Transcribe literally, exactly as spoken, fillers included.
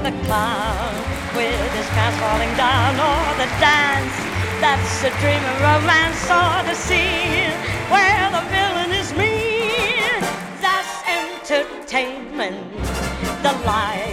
the clown with his pants falling down, or the dance that's a dream of romance, or the scene where the villain is mean. That's entertainment, the life